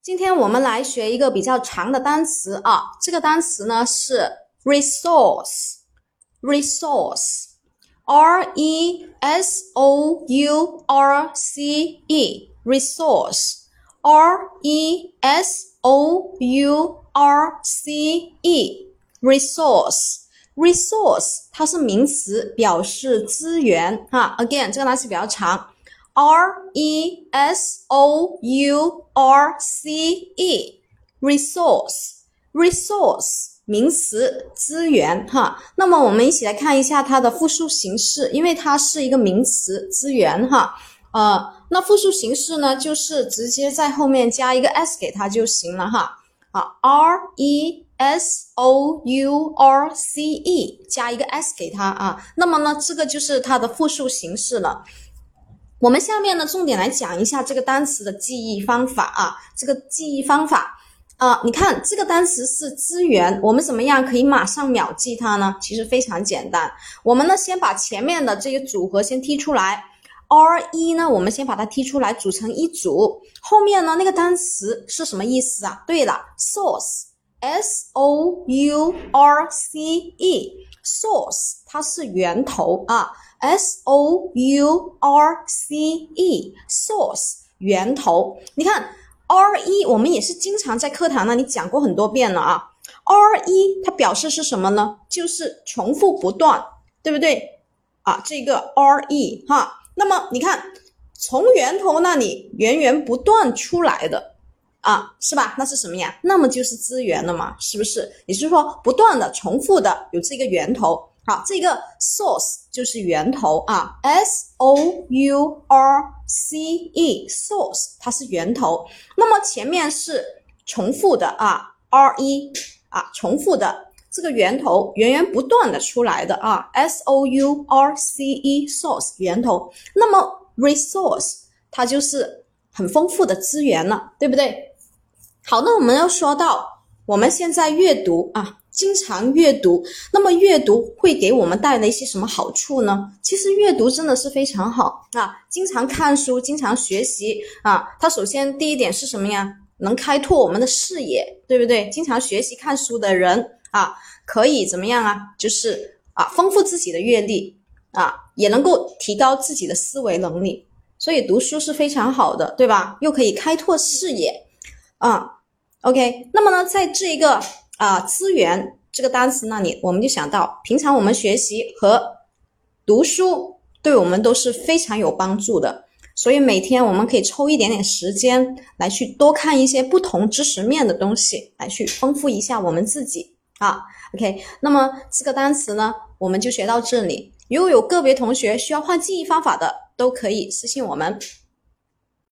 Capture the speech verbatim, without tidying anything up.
今天我们来学一个比较长的单词啊，这个单词呢是 resource resource R E S O U R C E resource R E S O U R C E resource resource 它是名词，表示资源哈 again 这个单词比较长R E S O U R C E resource resource 名词资源哈。那么我们一起来看一下它的复数形式，因为它是一个名词资源哈。呃，那复数形式呢，就是直接在后面加一个 s 给它就行了哈。啊 R E S O U R C E 加一个 s 给它啊。那么呢，这个就是它的复数形式了。我们下面呢，重点来讲一下这个单词的记忆方法啊。这个记忆方法啊、呃，你看这个单词是资源，我们怎么样可以马上秒记它呢？其实非常简单，我们呢先把前面的这个组合先踢出来 ，R E 呢，我们先把它踢出来，组成一组。后面呢，那个单词是什么意思啊？对了 ，source S O U R C E source 它是源头啊。S O U R C E source 源头，你看 R E 我们也是经常在课堂那里讲过很多遍了啊。R E 它表示是什么呢？就是重复不断，对不对啊？这个 R E 哈，那么你看从源头那里源源不断出来的啊，是吧？那是什么呀？那么就是资源了嘛，是不是？也就是说不断的重复的有这个源头。好，这个 source 就是源头啊 ，S O U R C E source 它是源头。那么前面是重复的啊 ，R E 啊，重复的这个源头源源不断的出来的啊 ，S O U R C E source 源头。那么 resource 它就是很丰富的资源了，对不对？好，那我们要说到我们现在阅读啊。经常阅读，那么阅读会给我们带来一些什么好处呢？其实阅读真的是非常好啊，经常看书，经常学习啊。它首先第一点是什么呀？能开拓我们的视野，对不对？经常学习看书的人啊，可以怎么样啊？就是啊，丰富自己的阅历啊，也能够提高自己的思维能力。所以读书是非常好的，对吧？又可以开拓视野啊。OK， 那么呢，在这个啊、呃，资源这个单词那里，我们就想到，平常我们学习和读书对我们都是非常有帮助的，所以每天我们可以抽一点点时间来去多看一些不同知识面的东西，来去丰富一下我们自己啊。OK， 那么这个单词呢，我们就学到这里。如果有个别同学需要换记忆方法的，都可以私信我们。